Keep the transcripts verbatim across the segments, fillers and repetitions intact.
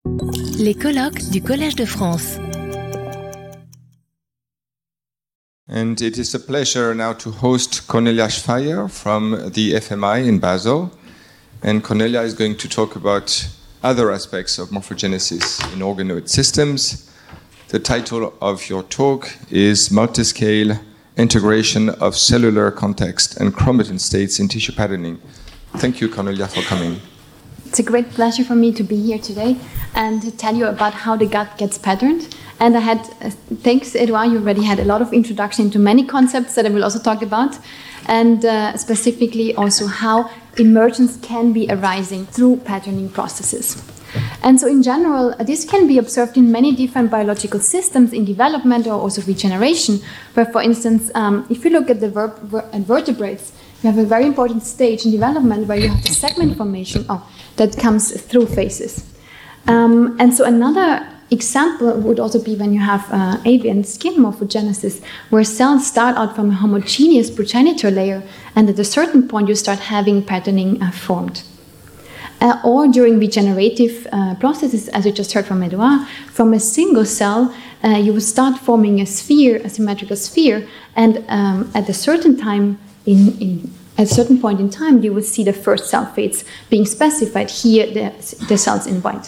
Les colloques du Collège de France. And it is a pleasure now to host Cornelia Schweier from the F M I in Basel. And Cornelia is going to talk about other aspects of morphogenesis in organoid systems. The title of your talk is Multiscale Integration of Cellular Context and Chromatin States in Tissue Patterning. Thank you, Cornelia, for coming. It's a great pleasure for me to be here today and to tell you about how the gut gets patterned. And I had, uh, thanks, Edouard, you already had a lot of introduction into many concepts that I will also talk about, and uh, specifically also how emergence can be arising through patterning processes. And so in general, this can be observed in many different biological systems in development or also regeneration, where, for instance, um, if you look at the ver- ver- at vertebrates, you have a very important stage in development where you have the segment formation oh, that comes through phases. Um, and so another example would also be when you have uh, avian skin morphogenesis, where cells start out from a homogeneous progenitor layer, and at a certain point you start having patterning uh, formed. Uh, or during regenerative uh, processes, as you just heard from Edouard, from a single cell, uh, you will start forming a sphere, a symmetrical sphere, and um, at a certain time, in, in at a certain point in time, you will see the first cell fates being specified here, the, the cells in white.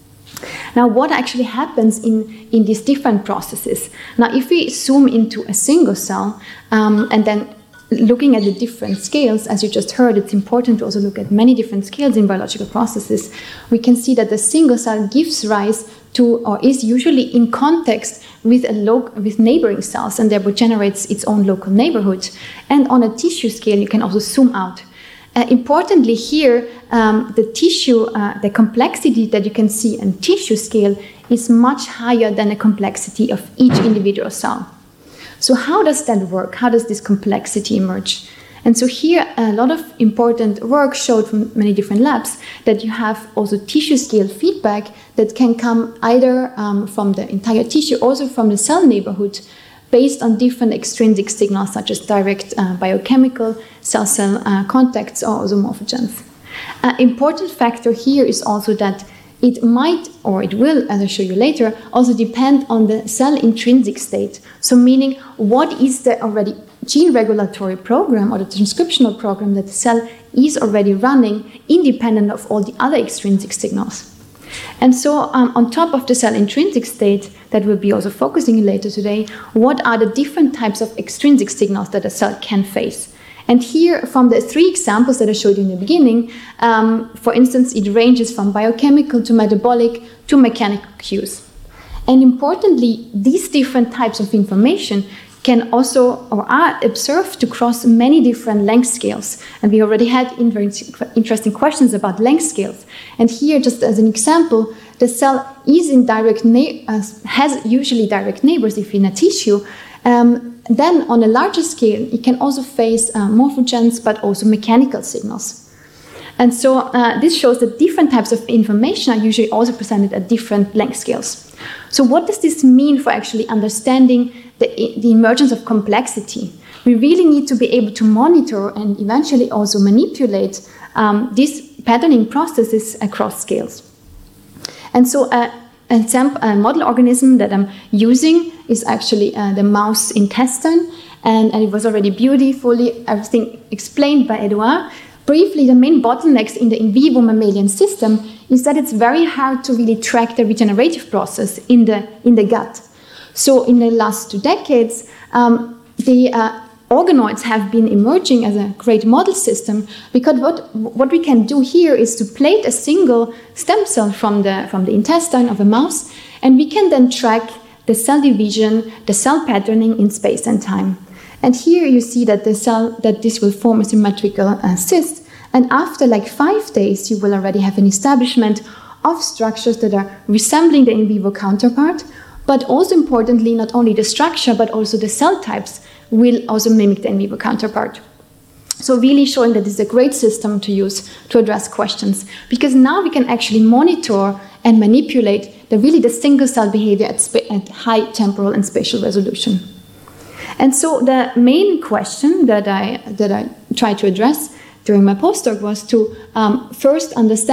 Now, what actually happens in, in these different processes? Now, if we zoom into a single cell um, and then looking at the different scales, as you just heard, it's important to also look at many different scales in biological processes. We can see that the single cell gives rise to, or is usually in context with a lo- with neighboring cells, and therefore generates its own local neighborhood. And on a tissue scale, you can also zoom out. Uh, importantly here, um, the tissue, uh, the complexity that you can see in tissue scale is much higher than the complexity of each individual cell. So how does that work? How does this complexity emerge? And so here, a lot of important work showed from many different labs that you have also tissue scale feedback that can come either um, from the entire tissue, also from the cell neighborhood, based on different extrinsic signals such as direct uh, biochemical cell-cell uh, contacts or also morphogens. An uh, important factor here is also that it might, or it will, as I'll show you later, also depend on the cell intrinsic state. So meaning, what is the already gene regulatory program or the transcriptional program that the cell is already running independent of all the other extrinsic signals. And so um, on top of the cell intrinsic state that we'll be also focusing later today, what are the different types of extrinsic signals that a cell can face? And here, from the three examples that I showed you in the beginning, um, for instance, it ranges from biochemical to metabolic to mechanical cues. And importantly, these different types of information can also, or are observed to cross many different length scales. And we already had very interesting questions about length scales. And here, just as an example, the cell is in direct na- uh, has usually direct neighbors if in a tissue. Um, then on a larger scale, it can also face uh, morphogens, but also mechanical signals. And so uh, this shows that different types of information are usually also presented at different length scales. So what does this mean for actually understanding the, the emergence of complexity? We really need to be able to monitor and eventually also manipulate um, these patterning processes across scales. And so uh, a, sample, a model organism that I'm using is actually uh, the mouse intestine, and, and it was already beautifully everything explained by Edouard. Briefly, the main bottlenecks in the in vivo mammalian system is that it's very hard to really track the regenerative process in the, in the gut. So in the last two decades, um, the uh, organoids have been emerging as a great model system, because what, what we can do here is to plate a single stem cell from the, from the intestine of a mouse, and we can then track the cell division, the cell patterning in space and time. And here you see that the cell, that this will form a symmetrical uh, cyst. And after like five days, you will already have an establishment of structures that are resembling the in vivo counterpart, but also importantly, not only the structure, but also the cell types will also mimic the in vivo counterpart. So really showing that this is a great system to use to address questions, because now we can actually monitor and manipulate the really the single cell behavior at, spa- at high temporal and spatial resolution. And so the main question that I that I tried to address during my postdoc was to um, first understand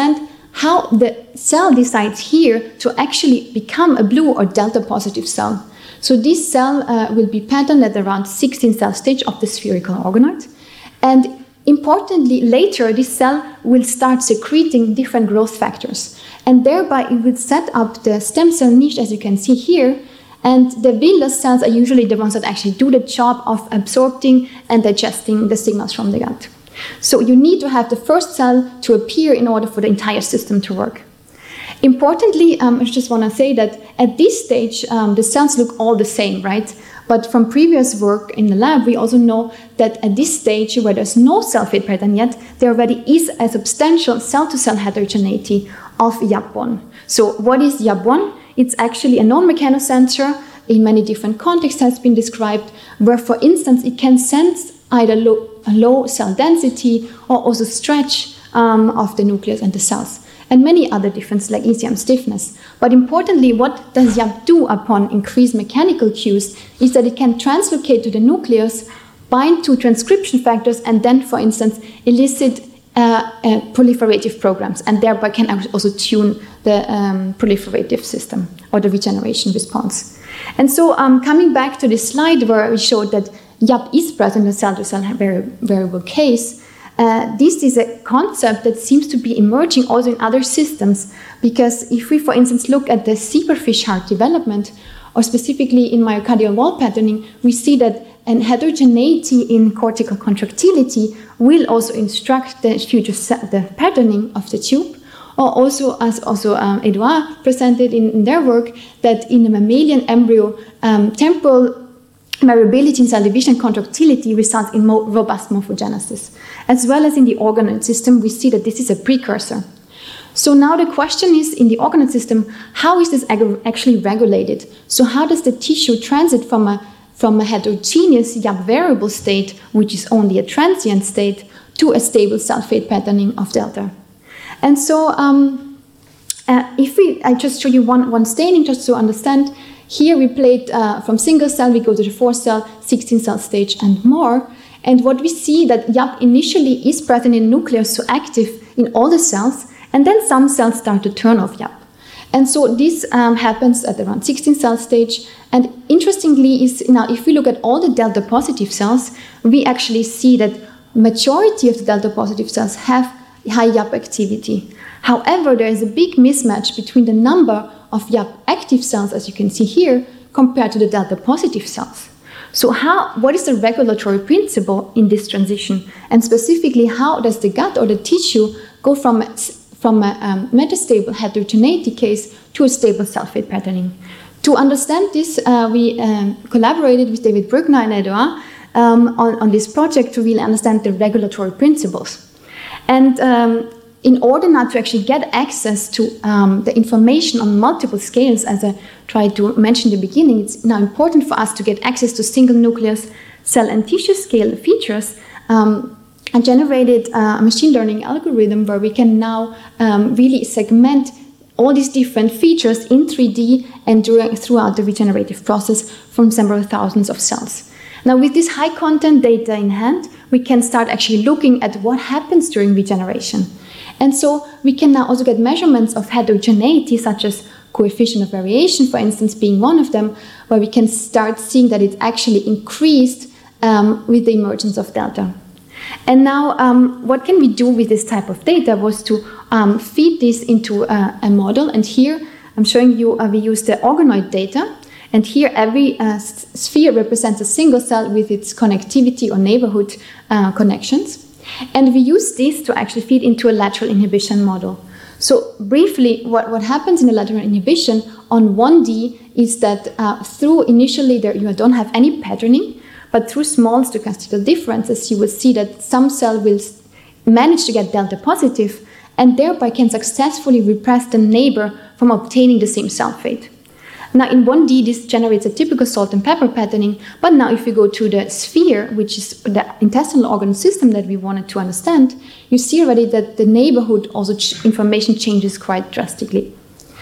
how the cell decides here to actually become a blue or delta positive cell. So this cell uh, will be patterned at around sixteen cell stage of the spherical organoid. And importantly, later this cell will start secreting different growth factors. And thereby it will set up the stem cell niche, as you can see here. And the villus cells are usually the ones that actually do the job of absorbing and digesting the signals from the gut. So you need to have the first cell to appear in order for the entire system to work. Importantly, um, I just want to say that at this stage, um, the cells look all the same, right? But from previous work in the lab, we also know that at this stage, where there's no cell fate pattern yet, there already is a substantial cell-to-cell heterogeneity of Y A P one. So what is Y A P one? It's actually a known mechanosensor in many different contexts has been described, where, for instance, it can sense either low, low cell density or also stretch um, of the nucleus and the cells, and many other differences like E C M stiffness. But importantly, what does Y A P do upon increased mechanical cues is that it can translocate to the nucleus, bind to transcription factors, and then, for instance, elicit uh, uh, proliferative programs, and thereby can also tune the um, proliferative system or the regeneration response. And so um, coming back to this slide where we showed that Y A P is present in the cell-to-cell vari variable case, Uh, this is a concept that seems to be emerging also in other systems, because if we, for instance, look at the zebrafish heart development, or specifically in myocardial wall patterning, we see that an heterogeneity in cortical contractility will also instruct the future the patterning of the tube, or also, as also um, Edouard presented in, in their work, that in a mammalian embryo, um, temporal variability in cell division contractility results in mo robust morphogenesis. As well as in the organoid system, we see that this is a precursor. So now the question is, in the organoid system, how is this actually regulated? So how does the tissue transit from a, from a heterogeneous Y A P variable state, which is only a transient state, to a stable cell fate patterning of delta? And so um, uh, if we, I just show you one, one staining just to understand. Here we played uh, from single cell, we go to the four cell, sixteen cell stage and more. And what we see that Y A P initially is present in the nucleus, so active in all the cells, and then some cells start to turn off Y A P. And so this um, happens at around sixteen cell stage. And interestingly is now if we look at all the delta positive cells, we actually see that majority of the delta positive cells have high Y A P activity. However, there is a big mismatch between the number of Y A P active cells, as you can see here, compared to the delta positive cells. So how, what is the regulatory principle in this transition? And specifically, how does the gut or the tissue go from, from a um, metastable heterogeneity case to a stable cell fate patterning? To understand this, uh, we um, collaborated with David Brückner and Edouard um, on, on this project to really understand the regulatory principles. And um, in order now to actually get access to um, the information on multiple scales, as I tried to mention in the beginning, it's now important for us to get access to single nucleus, cell and tissue scale features. Um, I generated a machine learning algorithm where we can now um, really segment all these different features in three D and during, throughout the regenerative process from several thousands of cells. Now, with this high content data in hand, we can start actually looking at what happens during regeneration. And so we can now also get measurements of heterogeneity, such as coefficient of variation, for instance, being one of them, where we can start seeing that it's actually increased um, with the emergence of delta. And now, um, what can we do with this type of data was to um, feed this into a, a model. And here, I'm showing you, uh, we use the organoid data. And here, every uh, sphere represents a single cell with its connectivity or neighborhood uh, connections. And we use this to actually feed into a lateral inhibition model. So briefly, what, what happens in the lateral inhibition on one D is that uh, through initially there, you don't have any patterning, but through small stochastical differences, you will see that some cell will manage to get delta positive and thereby can successfully repress the neighbor from obtaining the same cell fate. Now, in one D, this generates a typical salt and pepper patterning, but now if we go to the sphere, which is the intestinal organ system that we wanted to understand, you see already that the neighborhood also ch information changes quite drastically.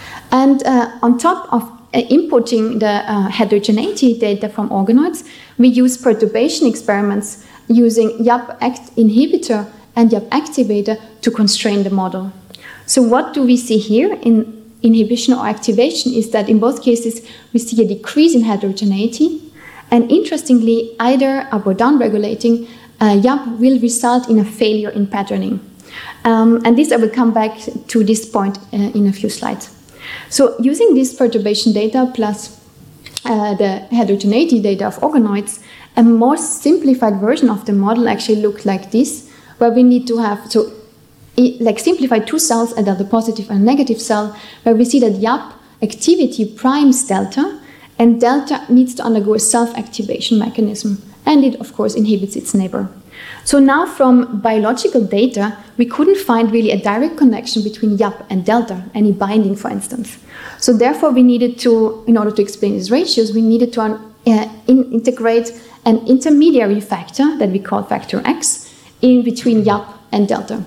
And uh, on top of uh, inputting the uh, heterogeneity data from organoids, we use perturbation experiments using Y A P act inhibitor and Y A P activator to constrain the model. So what do we see here in inhibition or activation is that in both cases we see a decrease in heterogeneity, and interestingly, either up or down regulating uh, Y A P will result in a failure in patterning. Um, and this I will come back to this point uh, in a few slides. So using this perturbation data plus uh, the heterogeneity data of organoids, a more simplified version of the model actually looked like this, where we need to have, so it, like simplify two cells, a delta positive and a negative cell, where we see that Y A P activity primes delta, and delta needs to undergo a self-activation mechanism, and it of course inhibits its neighbor. So now from biological data, we couldn't find really a direct connection between Y A P and delta, any binding for instance. So therefore we needed to, in order to explain these ratios, we needed to uh, in integrate an intermediary factor that we call factor X in between Y A P and delta.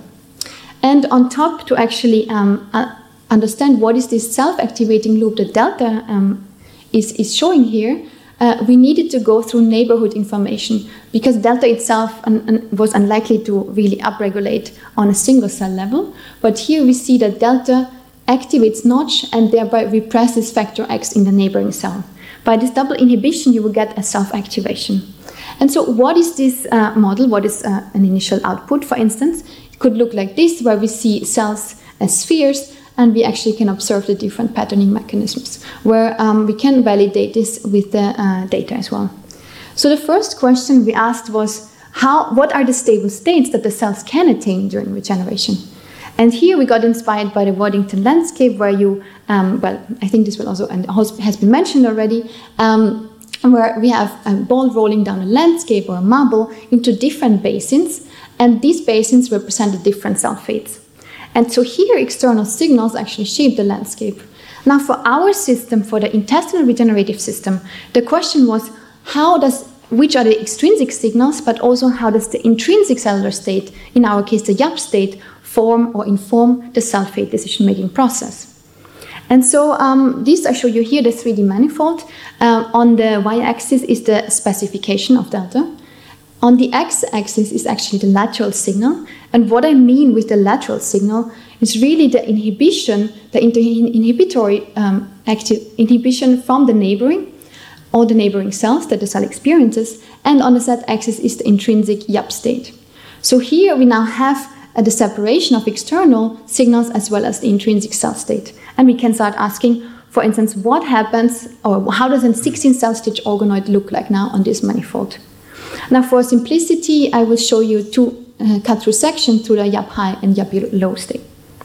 And on top, to actually um, uh, understand what is this self-activating loop that delta um, is, is showing here, uh, we needed to go through neighborhood information, because delta itself un un was unlikely to really upregulate on a single cell level. But here we see that delta activates notch and thereby represses factor X in the neighboring cell. By this double inhibition, you will get a self-activation. And so what is this uh, model? What is uh, an initial output, for instance? It could look like this, where we see cells as spheres, and we actually can observe the different patterning mechanisms, where um, we can validate this with the uh, data as well. So the first question we asked was, how, what are the stable states that the cells can attain during regeneration? And here we got inspired by the Waddington landscape, where you, um, well, I think this will also, and has been mentioned already, um, where we have a ball rolling down a landscape or a marble into different basins, and these basins represent the different cell fates. And so here external signals actually shape the landscape. Now for our system, for the intestinal regenerative system, the question was, how does, which are the extrinsic signals, but also how does the intrinsic cellular state, in our case the Y A P state, form or inform the cell fate decision-making process? And so um, this, I show you here the three D manifold. Uh, on the y-axis is the specification of delta. On the x-axis is actually the lateral signal. And what I mean with the lateral signal is really the inhibition, the inhibitory um, active inhibition from the neighboring, or the neighboring cells that the cell experiences. And on the z-axis is the intrinsic Y A P state. So here we now have uh, the separation of external signals as well as the intrinsic cell state. And we can start asking, for instance, what happens, or how does a sixteen cell stage organoid look like now on this manifold? Now, for simplicity, I will show you two uh, cut-through sections to the Y A P high and Y A P low state.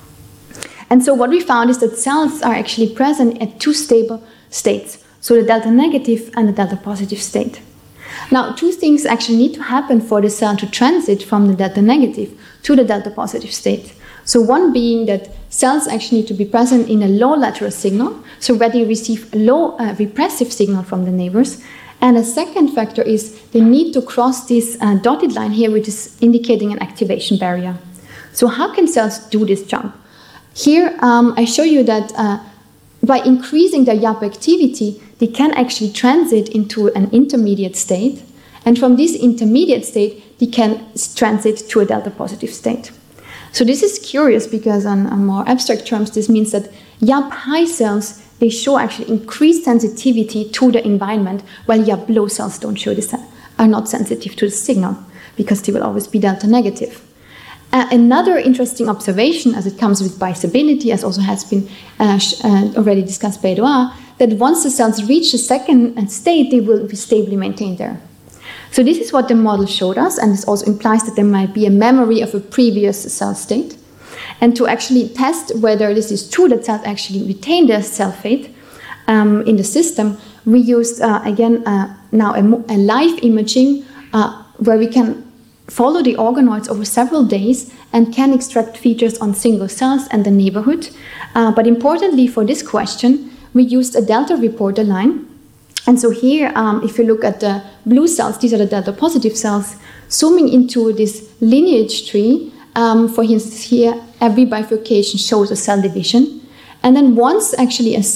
And so what we found is that cells are actually present at two stable states, so the delta negative and the delta positive state. Now, two things actually need to happen for the cell to transit from the delta negative to the delta positive state. So one being that cells actually need to be present in a low lateral signal, so where they receive a low uh, repressive signal from the neighbors. And a second factor is they need to cross this uh, dotted line here, which is indicating an activation barrier. So how can cells do this jump? Here um, I show you that uh, by increasing their Y A P activity, they can actually transit into an intermediate state. And from this intermediate state, they can transit to a delta positive state. So this is curious because on, on more abstract terms, this means that Y A P high cells, they show actually increased sensitivity to the environment, while Y A P low cells don't show this, are not sensitive to the signal, because they will always be delta negative. Uh, another interesting observation, as it comes with biasability, as also has been uh, uh, already discussed by Edouard, that once the cells reach the second state, they will be stably maintained there. So this is what the model showed us, and this also implies that there might be a memory of a previous cell state. And to actually test whether this is true, that cells actually retain their cell fate um, in the system, we used, uh, again, uh, now a, a live imaging uh, where we can follow the organoids over several days and can extract features on single cells and the neighborhood. Uh, but importantly for this question, we used a delta reporter line. And so here, um, if you look at the blue cells, these are the delta positive cells, zooming into this lineage tree, um, for instance here, every bifurcation shows a cell division. And then once actually a cell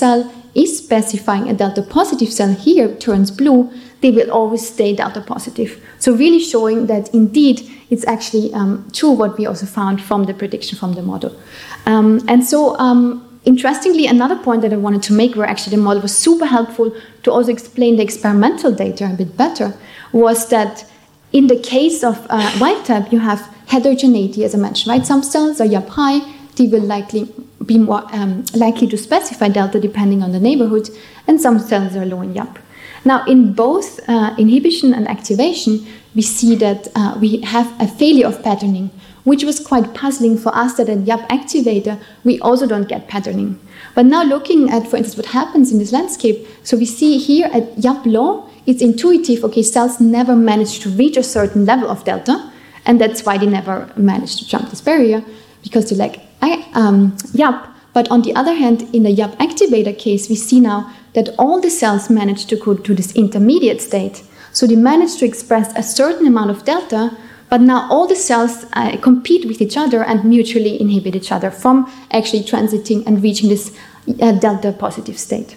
is specifying a delta positive cell here turns blue, they will always stay delta positive. So really showing that indeed it's actually um, true what we also found from the prediction from the model. Um, and so um, interestingly, another point that I wanted to make where actually the model was super helpful to also explain the experimental data a bit better was that in the case of uh, wild type, you have heterogeneity, as I mentioned, right? Some cells are Y A P high, they will likely be more um, likely to specify delta depending on the neighborhood, and some cells are low in Y A P. Now, in both uh, inhibition and activation, we see that uh, we have a failure of patterning, which was quite puzzling for us that at Y A P activator, we also don't get patterning. But now looking at, for instance, what happens in this landscape, so we see here at Y A P low, it's intuitive, okay, cells never manage to reach a certain level of delta, and that's why they never manage to jump this barrier, because they lack um, Y A P. But on the other hand, in the Y A P activator case, we see now that all the cells manage to go to this intermediate state. So they manage to express a certain amount of delta, but now all the cells uh, compete with each other and mutually inhibit each other from actually transiting and reaching this uh, delta positive state.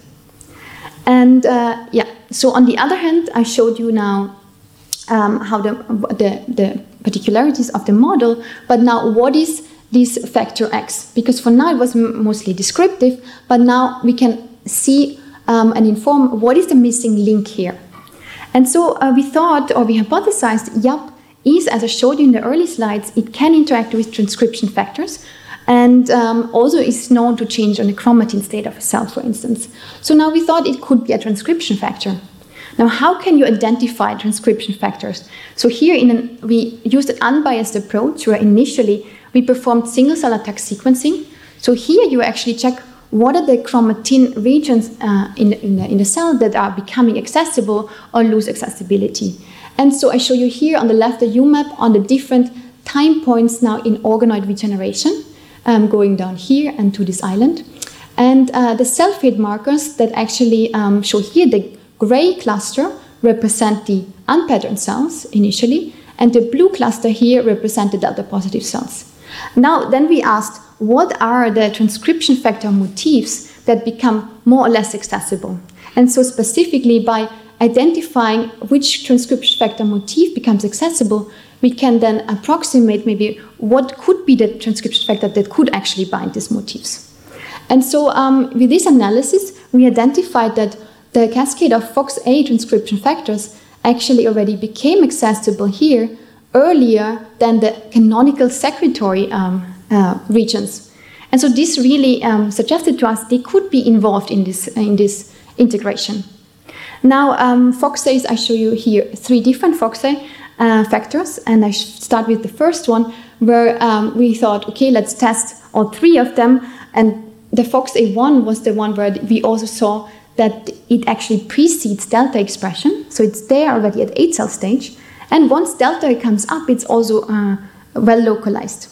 And uh, yeah, so on the other hand, I showed you now um, how the, the, the particularities of the model, but now what is this factor X? Because for now it was m mostly descriptive, but now we can see um, and inform what is the missing link here. And so uh, we thought, or we hypothesized, Y A P is, as I showed you in the early slides, it can interact with transcription factors, and um, also is known to change on the chromatin state of a cell, for instance. So now we thought it could be a transcription factor. Now, how can you identify transcription factors? So here in an, we used an unbiased approach where initially we performed single-cell attack sequencing. So here you actually check what are the chromatin regions uh, in, in, the, in the cell that are becoming accessible or lose accessibility. And so I show you here on the left the U map on the different time points now in organoid regeneration, um, going down here and to this island. And uh, the cell fate markers that actually um, show here, the gray cluster represent the unpatterned cells initially, and the blue cluster here represent the delta positive cells. Now, then we asked, what are the transcription factor motifs that become more or less accessible? And so specifically by identifying which transcription factor motif becomes accessible, we can then approximate maybe what could be the transcription factor that could actually bind these motifs. And so um, with this analysis, we identified that the cascade of Fox A transcription factors actually already became accessible here earlier than the canonical secretory um, uh, regions. And so this really um, suggested to us they could be involved in this, in this integration. Now, um, Fox A's, I show you here three different Fox A uh, factors, and I start with the first one, where um, we thought, okay, let's test all three of them. And the Fox A one was the one where we also saw that it actually precedes delta expression, so it's there already at eight cell stage. And once delta comes up, it's also uh, well localized.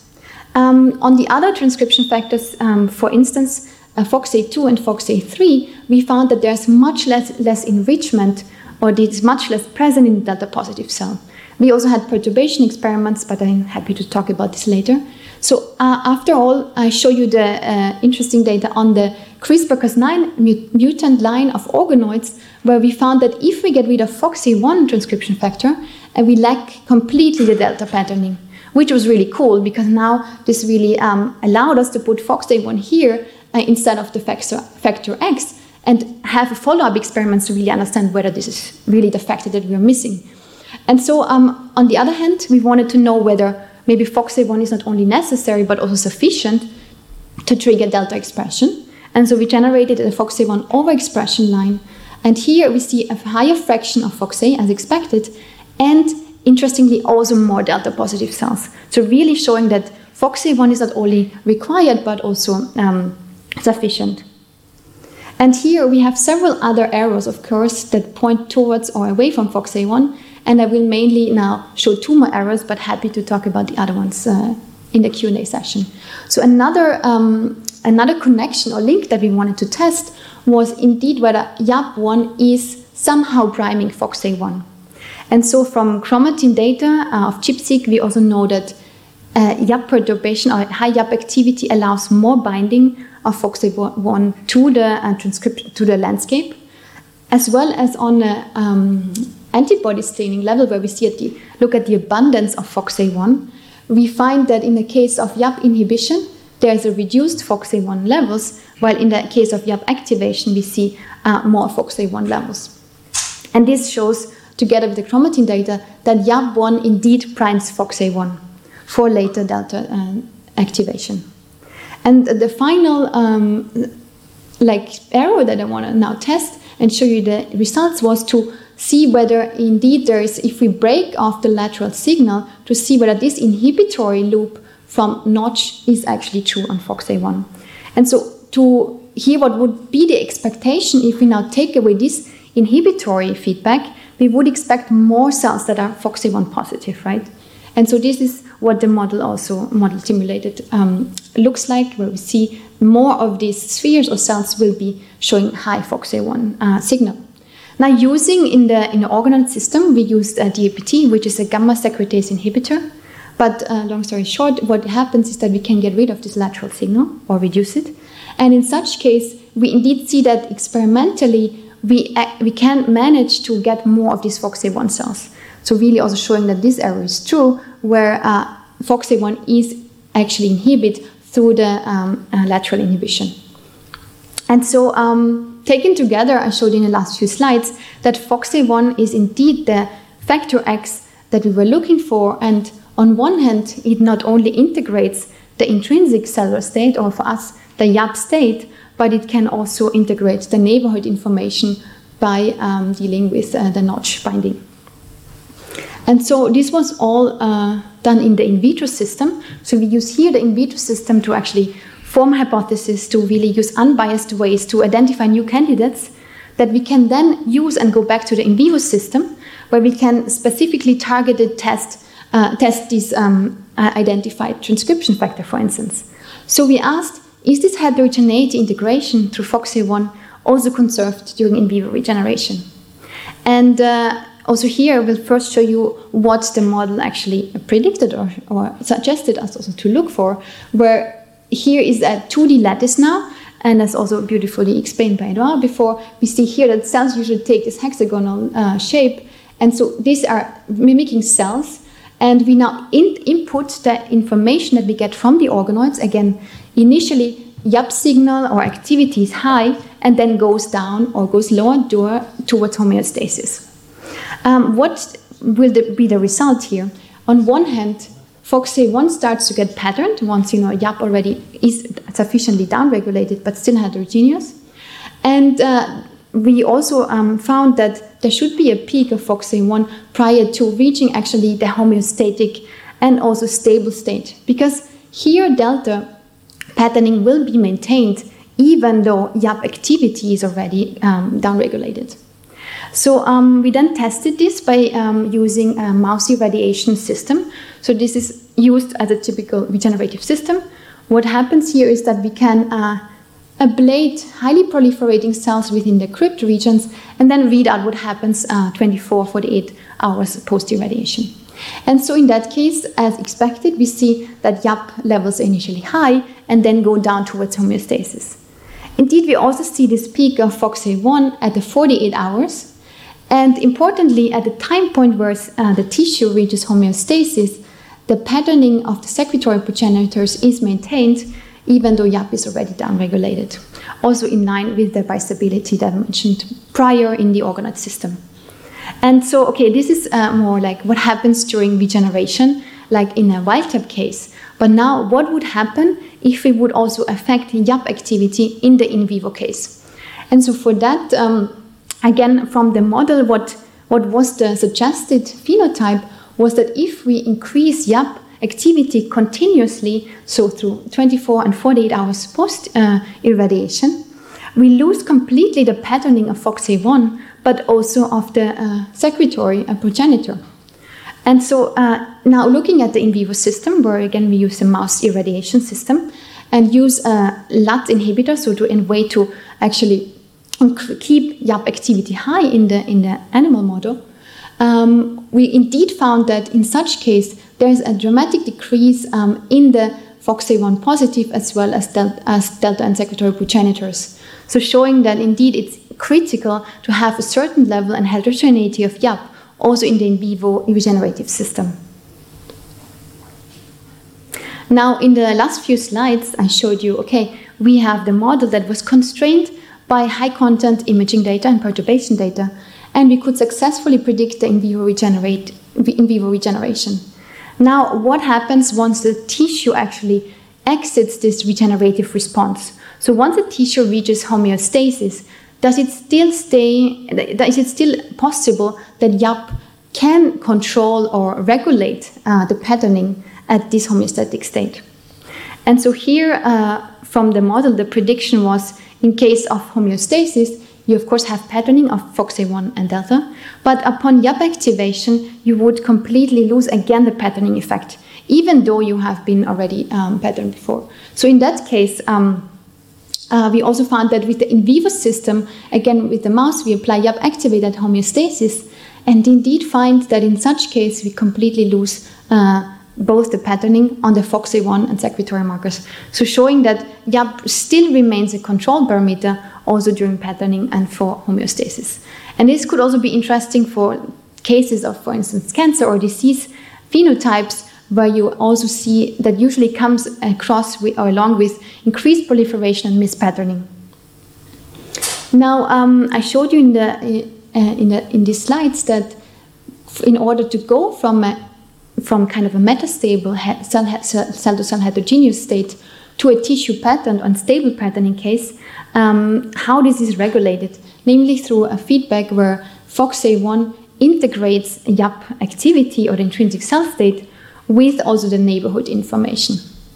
Um, on the other transcription factors, um, for instance, uh, Fox A two and Fox A three, we found that there's much less, less enrichment, or it's much less present in the delta positive cell. We also had perturbation experiments, but I'm happy to talk about this later. So uh, after all, I show you the uh, interesting data on the CRISPR Cas nine mut mutant line of organoids, where we found that if we get rid of Fox A one transcription factor, and we lack completely the delta patterning, which was really cool because now this really um, allowed us to put Fox A one here uh, instead of the factor, factor X, and have a follow-up experiments to really understand whether this is really the factor that we're missing. And so um, on the other hand, we wanted to know whether maybe Fox A one is not only necessary but also sufficient to trigger delta expression. And so we generated a Fox A one overexpression line. And here we see a higher fraction of Fox A as expected, and interestingly also more delta positive cells. So really showing that Fox A one is not only required but also um, sufficient. And here we have several other arrows, of course, that point towards or away from Fox A one. And I will mainly now show two more arrows, but happy to talk about the other ones uh, in the Q and A session. So another, um, another connection or link that we wanted to test was indeed whether Y A P one is somehow priming Fox A one. And so from chromatin data uh, of ChIP-seq, we also know that uh, Y A P perturbation or high Y A P activity allows more binding of F O X A one to the uh, transcription to the landscape, as well as on a um, antibody staining level, where we see at the look at the abundance of F O X A one. We find that in the case of Y A P inhibition, there's a reduced F O X A one levels, while in the case of Y A P activation, we see uh, more F O X A one levels. And this shows, together with the chromatin data, that Y A P one indeed primes F O X A one for later delta uh, activation. And the final um, like arrow that I want to now test and show you the results was to see whether indeed there is, if we break off the lateral signal, to see whether this inhibitory loop from Notch is actually true on F O X A one. And so to hear what would be the expectation if we now take away this inhibitory feedback, we would expect more cells that are F O X A one positive, right? And so this is what the model also, model simulated, um, looks like, where we see more of these spheres or cells will be showing high F O X A one uh, signal. Now, using in the, in the organoid system, we used uh, D A P T, which is a gamma secretase inhibitor. But uh, long story short, what happens is that we can get rid of this lateral signal or reduce it. And in such case, we indeed see that experimentally, we, uh, we can manage to get more of these F O X A one cells. So really also showing that this error is true, where uh, F O X A one is actually inhibited through the um, uh, lateral inhibition. And so um, taken together, I showed in the last few slides that F O X A one is indeed the factor X that we were looking for. And on one hand, it not only integrates the intrinsic cellular state, or for us, the Y A P state, but it can also integrate the neighborhood information by um, dealing with uh, the Notch binding. And so this was all uh, done in the in vitro system. So we use here the in vitro system to actually form hypotheses, to really use unbiased ways to identify new candidates that we can then use and go back to the in vivo system, where we can specifically targeted test, uh, test this um, uh, identified transcription factor, for instance. So we asked, is this heterogeneity integration through F O X A one also conserved during in vivo regeneration? And uh, also here, we'll first show you what the model actually predicted or, or suggested us also to look for, where here is a two D lattice now, and as also beautifully explained by Edouard before, we see here that cells usually take this hexagonal uh, shape, and so these are mimicking cells, and we now in input the information that we get from the organoids. Again, initially, Y A P signal or activity is high, and then goes down or goes lower towards homeostasis. Um, what will the, be the result here? On one hand, F O X A one starts to get patterned once, you know, Y A P already is sufficiently downregulated, but still heterogeneous. And uh, we also um, found that there should be a peak of F O X A one prior to reaching actually the homeostatic and also stable state, because here delta patterning will be maintained even though Y A P activity is already um, downregulated. So um, we then tested this by um, using a mouse irradiation system. So this is used as a typical regenerative system. What happens here is that we can uh, ablate highly proliferating cells within the crypt regions and then read out what happens uh, twenty-four, forty-eight hours post-irradiation. And so in that case, as expected, we see that Y A P levels are initially high and then go down towards homeostasis. Indeed, we also see this peak of F O X A one at the forty-eight hours. And importantly, at the time point where uh, the tissue reaches homeostasis, the patterning of the secretory progenitors is maintained, even though Y A P is already downregulated. Also in line with the biostability that I mentioned prior in the organoid system. And so, okay, this is uh, more like what happens during regeneration, like in a wild-type case. But now, what would happen if we would also affect Y A P activity in the in vivo case? And so for that, um, again, from the model, what, what was the suggested phenotype was that if we increase Y A P activity continuously, so through twenty-four and forty-eight hours post-irradiation, uh, we lose completely the patterning of F O X A one, but also of the uh, secretory uh, progenitor. And so uh, now looking at the in vivo system, where again we use a mouse irradiation system and use a L A T inhibitor, so to, in a way to actually keep Y A P activity high in the, in the animal model, um, we indeed found that in such case there is a dramatic decrease um, in the F O X A one positive as well as, del as delta and secretory progenitors. So showing that indeed it's critical to have a certain level and heterogeneity of Y A P also in the in vivo regenerative system. Now, in the last few slides, I showed you, okay, we have the model that was constrained by high content imaging data and perturbation data, and we could successfully predict the in vivo, regenerate, in vivo regeneration. Now, what happens once the tissue actually exits this regenerative response? So once the tissue reaches homeostasis, does it still stay, is it still possible that Y A P can control or regulate uh, the patterning at this homeostatic state? And so here, uh, from the model, the prediction was, in case of homeostasis, you of course have patterning of F O X A one and delta, but upon Y A P activation, you would completely lose again the patterning effect, even though you have been already um, patterned before. So in that case, um, uh, we also found that with the in vivo system, again with the mouse, we apply Y A P activate at homeostasis, and indeed find that in such case, we completely lose uh, both the patterning on the F O X A one and secretory markers. So showing that Y A P still remains a control parameter also during patterning and for homeostasis. And this could also be interesting for cases of, for instance, cancer or disease phenotypes, where you also see that usually comes across with, or along with increased proliferation and mispatterning. Now, um, I showed you in the uh, in the in these slides that in order to go from a from kind of a metastable cell-to-cell heterogeneous state to a tissue patterned unstable patterning case, um, how this is regulated, namely through a feedback where F O X A one integrates Y A P activity or the intrinsic cell state with also the neighborhood information.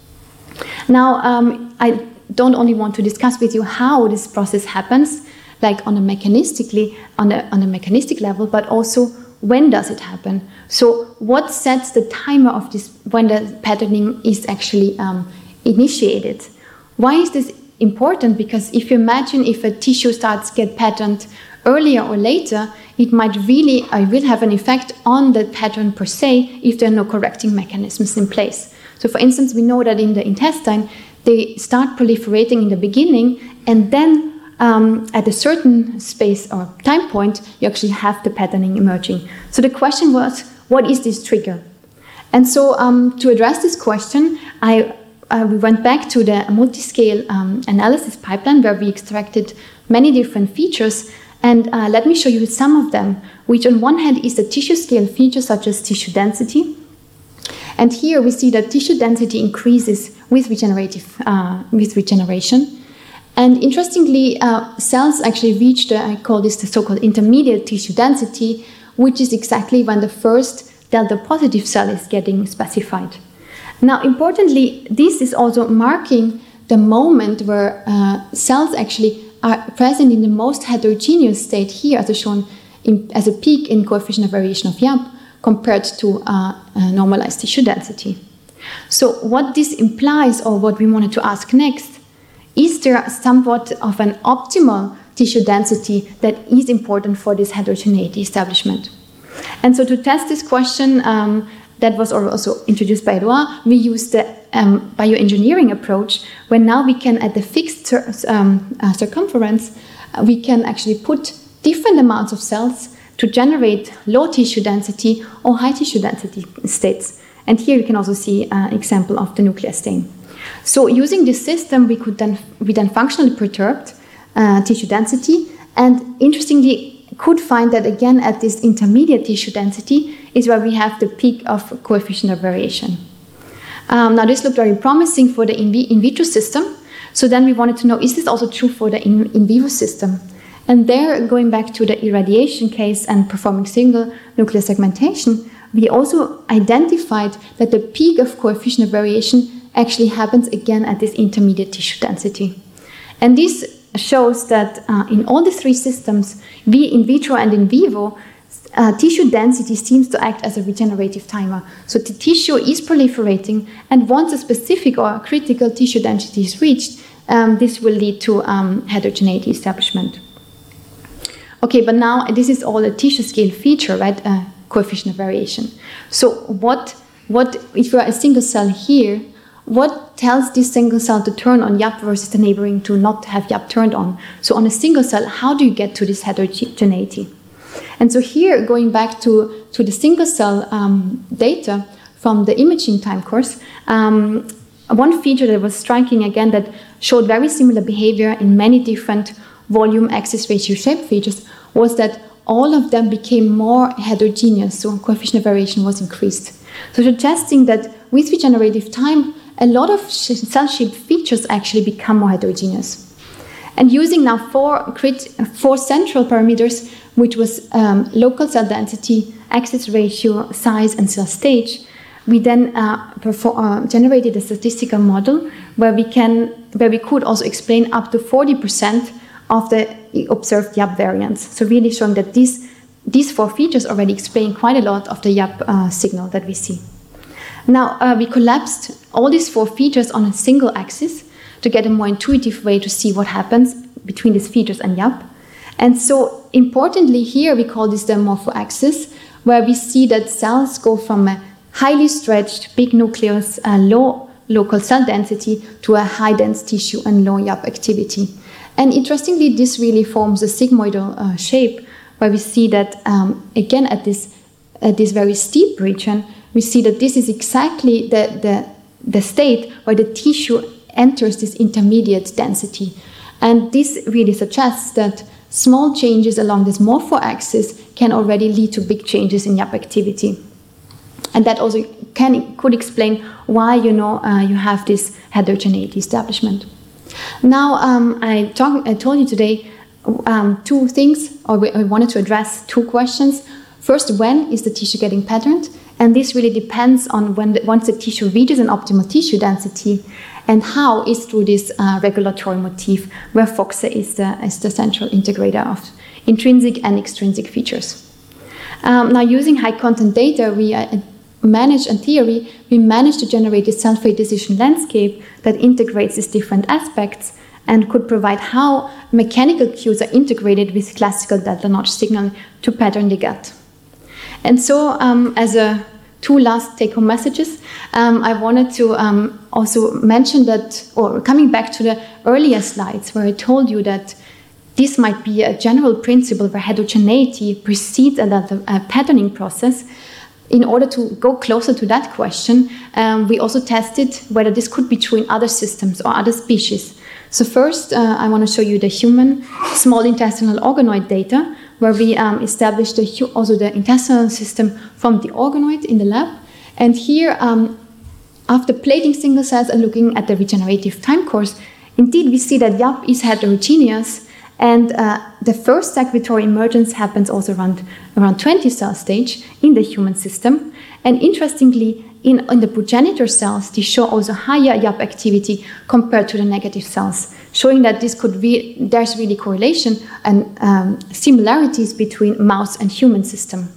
Now, um, I don't only want to discuss with you how this process happens, like on a mechanistically, on a, on a mechanistic level, but also when does it happen? So what sets the timer of this, when the patterning is actually um, initiated? Why is this important? Because if you imagine if a tissue starts to get patterned earlier or later, it might really, uh, will have an effect on the pattern per se if there are no correcting mechanisms in place. So for instance, we know that in the intestine, they start proliferating in the beginning, and then Um, at a certain space or time point, you actually have the patterning emerging. So the question was, what is this trigger? And so um, to address this question, I, uh, we went back to the multi-scale um, analysis pipeline where we extracted many different features. And uh, let me show you some of them, which on one hand is the tissue scale features such as tissue density. And here we see that tissue density increases with, regenerative, uh, with regeneration. And interestingly, uh, cells actually reach the, I call this the so-called intermediate tissue density, which is exactly when the first delta positive cell is getting specified. Now, importantly, this is also marking the moment where uh, cells actually are present in the most heterogeneous state here, as shown in, as a peak in coefficient of variation of Y A P compared to uh, uh, normalized tissue density. So what this implies, or what we wanted to ask next, is there somewhat of an optimal tissue density that is important for this heterogeneity establishment? And so to test this question, um, that was also introduced by Edouard, we used the um, bioengineering approach, where now we can, at the fixed um, uh, circumference, uh, we can actually put different amounts of cells to generate low tissue density or high tissue density states. And here you can also see an example of the nuclear stain. So using this system, we could then we then functionally perturbed uh, tissue density, and interestingly could find that again at this intermediate tissue density is where we have the peak of coefficient of variation. Um, now this looked very promising for the in, in vitro system. So then we wanted to know, is this also true for the in, in vivo system? And there, going back to the irradiation case and performing single nuclear segmentation, we also identified that the peak of coefficient of variation actually happens again at this intermediate tissue density. And this shows that uh, in all the three systems, be in vitro and in vivo, uh, tissue density seems to act as a regenerative timer. So the tissue is proliferating, and once a specific or critical tissue density is reached, um, this will lead to um, heterogeneity establishment. Okay, but now this is all a tissue scale feature, right? Uh, coefficient of variation. So what, what if you are a single cell here, what tells this single cell to turn on Y A P versus the neighboring to not have Y A P turned on? So on a single cell, how do you get to this heterogeneity? And so here, going back to, to the single cell um, data from the imaging time course, um, one feature that was striking again that showed very similar behavior in many different volume axis ratio shape features was that all of them became more heterogeneous, so coefficient of variation was increased. So suggesting that with regenerative time, a lot of cell-shaped features actually become more heterogeneous. And using now four, four central parameters, which was um, local cell density, axis ratio, size, and cell stage, we then uh, perform, uh, generated a statistical model where we can, where we could also explain up to forty percent of the observed Y A P variance. So really showing that these, these four features already explain quite a lot of the Y A P uh, signal that we see. Now, uh, we collapsed all these four features on a single axis to get a more intuitive way to see what happens between these features and Y A P. And so, importantly here, we call this the morphoaxis, where we see that cells go from a highly stretched, big nucleus, uh, low local cell density, to a high-dense tissue and low Y A P activity. And interestingly, this really forms a sigmoidal uh, shape, where we see that, um, again, at this, at this very steep region, we see that this is exactly the, the, the state where the tissue enters this intermediate density. And this really suggests that small changes along this morphoaxis can already lead to big changes in Y A P activity. And that also can, could explain why, you know, uh, you have this heterogeneity establishment. Now, um, I, talk, I told you today um, two things, or we, I wanted to address two questions. First, when is the tissue getting patterned? And this really depends on when the, once the tissue reaches an optimal tissue density, and how is through this uh, regulatory motif, where FOXA is the, is the central integrator of intrinsic and extrinsic features. Um, now, using high content data, we uh, managed, in theory, we managed to generate a cell-fate decision landscape that integrates these different aspects and could provide how mechanical cues are integrated with classical delta notch signal to pattern the gut. And so, um, as a two last take-home messages, um, I wanted to um, also mention that, or coming back to the earlier slides where I told you that this might be a general principle where heterogeneity precedes a, a patterning process. In order to go closer to that question, um, we also tested whether this could be true in other systems or other species. So first, uh, I want to show you the human small intestinal organoid data, where we um, established the, also the intestinal system from the organoid in the lab. And here, um, after plating single cells and looking at the regenerative time course, indeed we see that Y A P is heterogeneous, and uh, the first secretory emergence happens also around, around twenty cell stage in the human system. And interestingly, in, in the progenitor cells, they show also higher Y A P activity compared to the negative cells, showing that this could be, there's really correlation and um, similarities between mouse and human system.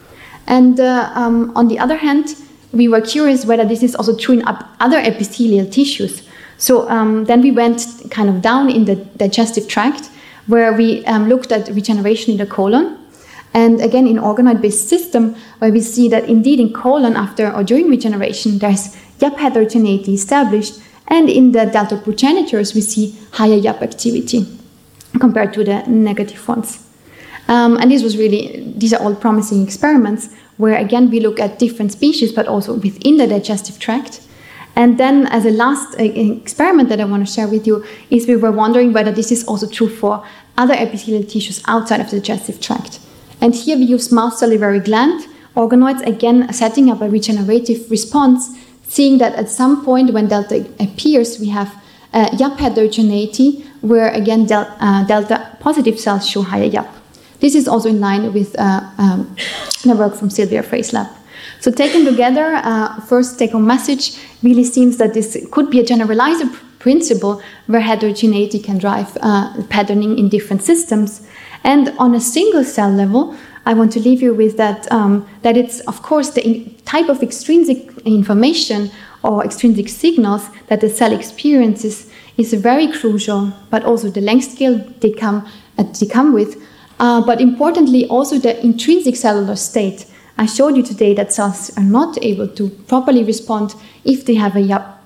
And uh, um, on the other hand, we were curious whether this is also true in other epithelial tissues. So um, then we went kind of down in the digestive tract, where we um, looked at regeneration in the colon. And again, in organoid-based system, where we see that indeed in colon after or during regeneration, there's Y A P heterogeneity established. And in the delta progenitors, we see higher Y A P activity compared to the negative ones. Um, and this was really, these are all promising experiments, where again, we look at different species, but also within the digestive tract. And then as a last uh, experiment that I want to share with you is we were wondering whether this is also true for other epithelial tissues outside of the digestive tract. And here we use mouse salivary gland organoids, again setting up a regenerative response, seeing that at some point when delta appears, we have uh, Y A P heterogeneity, where again del uh, delta positive cells show higher Y A P. This is also in line with uh, um, the work from Sylvia Frey's lab. So taken together, uh, first take-home message really seems that this could be a generalized principle where heterogeneity can drive uh, patterning in different systems. And on a single cell level, I want to leave you with that, um, that it's, of course, the type of extrinsic information or extrinsic signals that the cell experiences is very crucial, but also the length scale they come, uh, they come with. Uh, but importantly, also the intrinsic cellular state. I showed you today that cells are not able to properly respond if they have a Y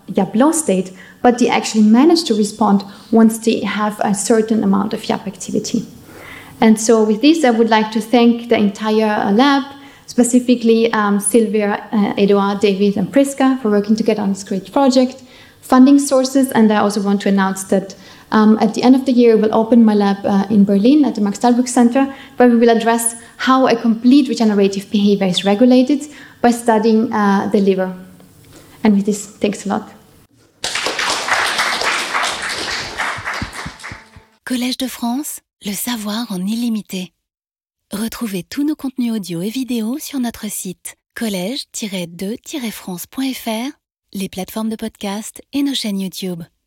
Y A P low state, but they actually manage to respond once they have a certain amount of Y A P activity. And so with this, I would like to thank the entire lab, specifically um, Sylvia, uh, Edouard, David, and Priska for working together on this great project, funding sources, and I also want to announce that um, at the end of the year, we'll open my lab uh, in Berlin at the Max Dalbruck Center, where we will address how a complete regenerative behavior is regulated by studying uh, the liver. And with this, thanks a lot. Collège de France, le savoir en illimité. Retrouvez tous nos contenus audio et vidéo sur notre site collège tiret de tiret france point f r, les plateformes de podcast et nos chaînes YouTube.